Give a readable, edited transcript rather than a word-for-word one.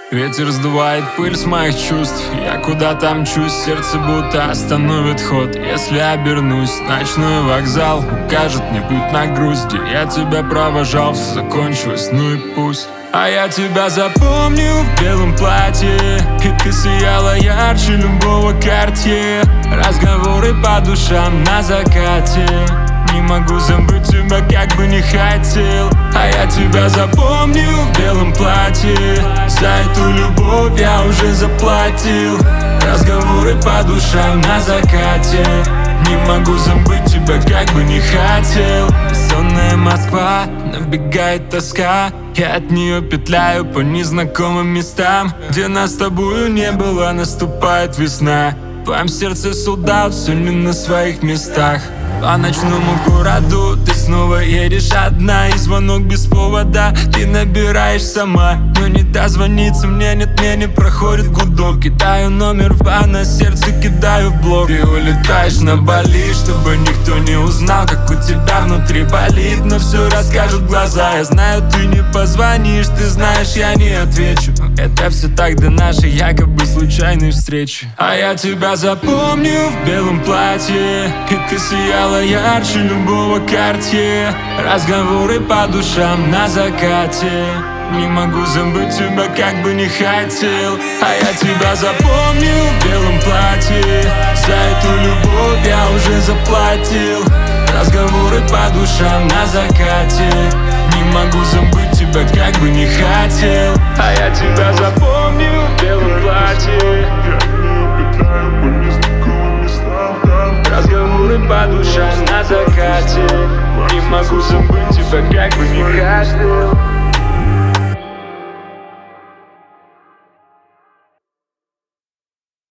Ветер сдувает пыль с моих чувств. Я куда-то мчусь, сердце будто остановит ход. Если обернусь, ночной вокзал укажет мне путь на грусть, где я тебя провожал, все закончилось, ну и пусть. А я тебя запомнил в белом платье, и ты сияла ярче любого Картье. Разговоры по душам на закате, не могу забыть тебя, как бы не хотел. А я тебя запомнил в белом платье, за эту любовь я уже заплатил. Разговоры по душам на закате, не могу забыть тебя, как бы не хотел. Бессонная Москва, набегает тоска, я от нее петляю по незнакомым местам, где нас с тобою не было, наступает весна. В твоем сердце солдат, все не на своих местах. По ночному городу ты снова едешь одна, и звонок без повода ты набираешь сама. Но не дозвониться мне, нет, мне не проходит гудок. Кидаю номер в бан, на сердце кидаю в блок. Ты улетаешь на Бали, чтобы никто не узнал, как у тебя внутри болит, но все расскажут глаза. Я знаю, ты не позвонишь, ты знаешь, я не отвечу. Это все так до нашей якобы случайной встречи. А я тебя запомнил в белом платье, и ты сияла ярче любого Картье. Разговоры по душам на закате, не могу забыть тебя, как бы не хотел. А я тебя запомнил в белом платье, за эту любовь я уже заплатил. Разговоры по душам на закате, не могу забыть тебя, как бы не хотел. А я тебя запомнил в белом платье, разговоры по душам на закате, не могу забыть тебя, как бы не хотел.